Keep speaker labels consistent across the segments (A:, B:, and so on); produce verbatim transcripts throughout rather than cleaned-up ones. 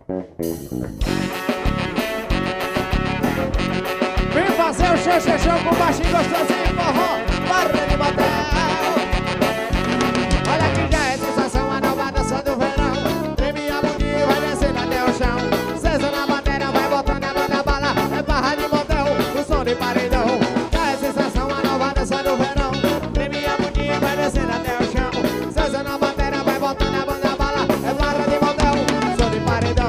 A: Vem fazer o xê xê xô com o baixinho gostosinho, forró, barra de motel. Olha que já é sensação, a nova dança do verão. Treme a bundinha e vai descendo até o chão. César na bateria, vai botando a banda bala. É barra de motel, o som de paredão. Já é sensação, a nova dança do verão. Treme a bundinha e vai descendo até o chão. César na bateria, vai botando a banda bala. É barra de motel, o som de paredão.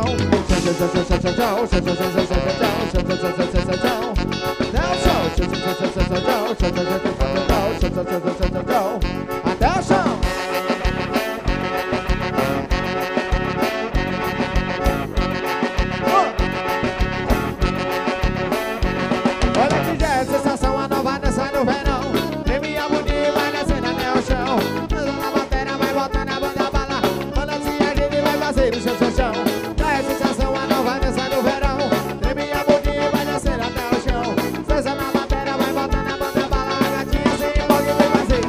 A: Até o chão. Olha que já é sensação, a nova dança do verão. Treme a bundinha e vai descendo até o chão. Na bateria vai botando a banda bala. Quando assim a gente vai fazer o seu chão. Já é sensação, a nova dança do verão. Treme a bundinha e vai descendo até o chão. César na bateria vai botando a banda bala. A gatinha se empolga e vai fazer.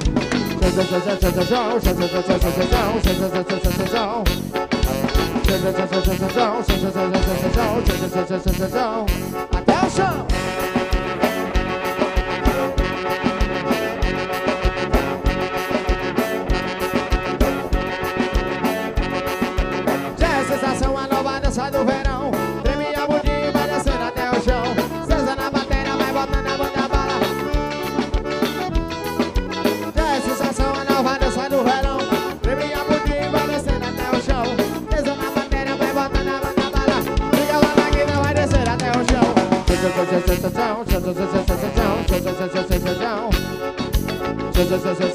A: Até o chão. Já é sensação, a nova dança do verão. Treme a bundinha e vai descendo até o chão. César na bateria vai botando a banda bala. Já é sensação, a nova dança do verão. Treme a bundinha e vai descendo até o chão. César na bateria vai botando a banda bala. Liga lá na guina, vai descer até o chão. Até o chão.